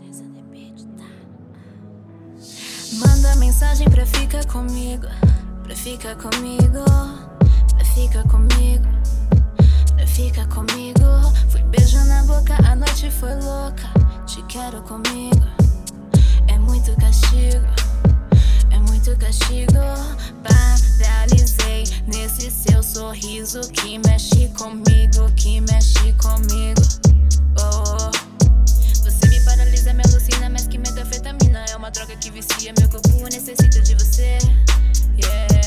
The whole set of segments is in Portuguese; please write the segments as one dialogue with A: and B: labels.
A: Manda mensagem pra ficar comigo, pra ficar comigo, pra ficar comigo, pra ficar comigo. Fui beijo na boca, a noite foi louca. Te quero comigo, é muito castigo, é muito castigo. Paralisei nesse seu sorriso que mexe comigo, que mexe comigo. Oh, você me paralisa, me alucina, mas que metanfetamina é uma droga que vicia. Meu corpo necessita de você, yeah.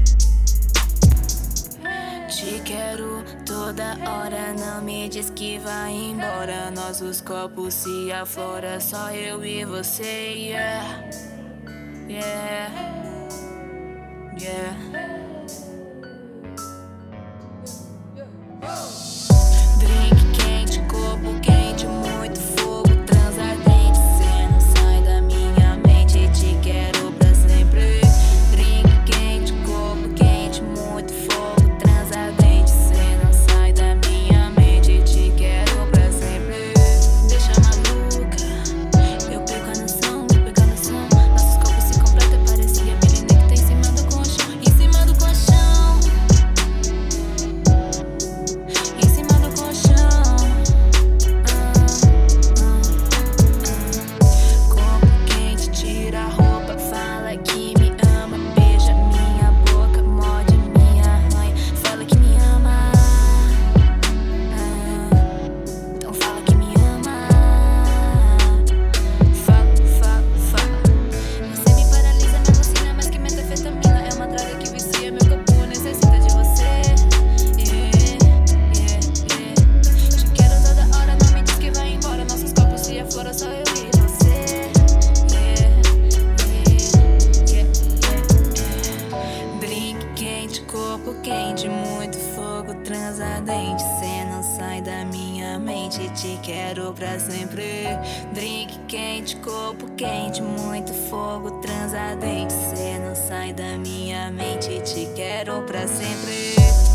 A: Te quero toda hora, não me diz que vai embora. Nossos corpos se afloram, só eu e você, yeah. Yeah, yeah. Drink quente, corpo quente, muito fogo, transardente. Cê não sai da minha mente, te quero pra sempre. Drink quente, corpo quente, muito fogo, transardente. Cê não sai da minha mente, te quero pra sempre. Deixa maluca, eu pego a noção, eu pego a noção. Nossos corpos se completam, parecia menina que tá em cima do colchão, em cima do colchão, em cima do colchão. Corpo quente, tira a roupa, fala que me ama, beija minha boca, morde minha mãe, fala que me ama. Então fala que me ama. Fala, fala, fala. Você me paralisa, me alucina, mas que metanfetamina é uma droga que vicia. Meu corpo necessita de você, yeah, yeah, yeah. Te quero toda hora, não me diz que vai embora. Nossos corpos se afloram, só eu e você, yeah, yeah, yeah, yeah. Drink quente, corpo quente, muito fogo, transardente. Cê não sai da minha mente, te quero pra sempre. Drink quente, corpo quente, muito fogo, transardente. Cê não sai da minha mente, te quero pra sempre.